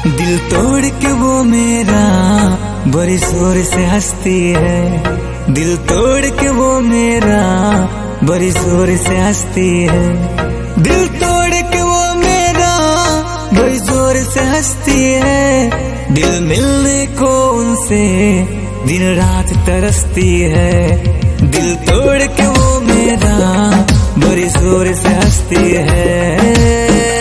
दिल तोड़ के वो मेरा बड़ी जोर से हंसती है। दिल तोड़ के वो मेरा बड़ी जोर से हंसती है। दिल तोड़ के वो मेरा बड़ी जोर से हंसती है। दिल मिलने को उनसे दिन रात तरसती है। दिल तोड़ के वो मेरा बड़ी जोर से हंसती है।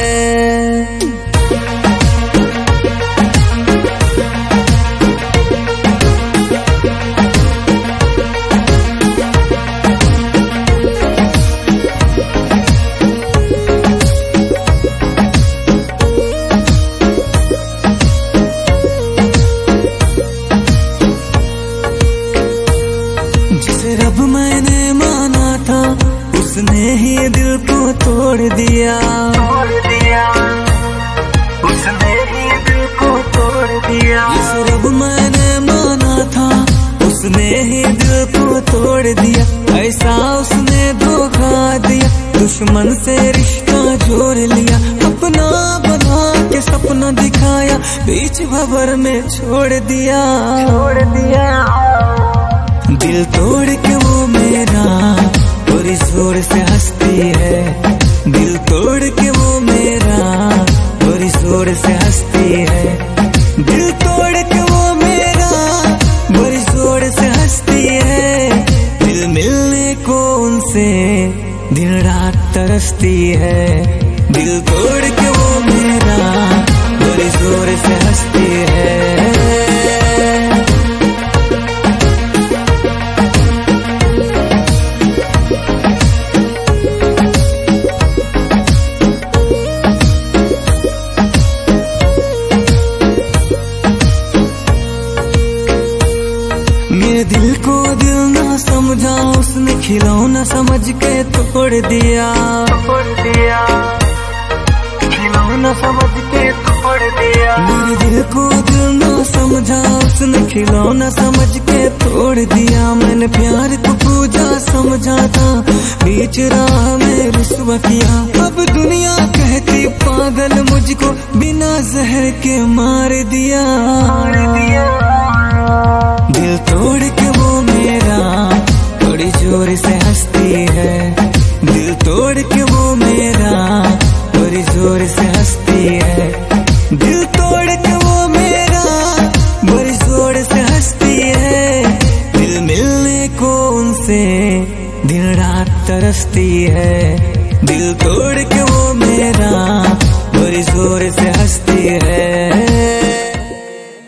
रब मैंने माना था उसने ही दिल को तोड़ दिया। उसने ही दिल को तोड़ दिया। जिस रब मैंने माना था उसने ही दिल को तोड़ दिया। ऐसा उसने धोखा दिया, दुश्मन से रिश्ता जोड़ लिया। अपना बना के सपना दिखाया, बीच भंवर में छोड़ दिया। दिल तोड़ के वो मेरा बड़ी जोर से हंसती है। दिल तोड़ के वो मेरा बड़ी जोर से हंसती है। दिल तोड़ के वो मेरा बड़ी जोर से हंसती है। दिल मिलने को उनसे दिन रात तरसती है। दिल तोड़ के वो मेरा बड़ी जोर से हंसती है। मेरे दिल को दिल ना समझा उसने, खिलौना समझ के तोड़ दिया। खिलौना समझ के तोड़ दिया। मेरे दिल को दिल ना समझा उसने, खिलौना समझ के तोड़ दिया। मैंने प्यार को पूजा समझा था, बीच राह में रुस्वा किया। अब दुनिया कहती पागल, मुझको बिना जहर के मार दिया। दिल तोड़ के वो मेरा बड़ी जोर से हंसती है। दिल तोड़ के वो मेरा बड़ी जोर से हंसती है। दिल तोड़ के वो मेरा बड़ी जोर से हंसती है। दिल मिलने को उनसे दिन रात तरसती है। दिल तोड़ के वो मेरा बड़ी जोर से हंसती है।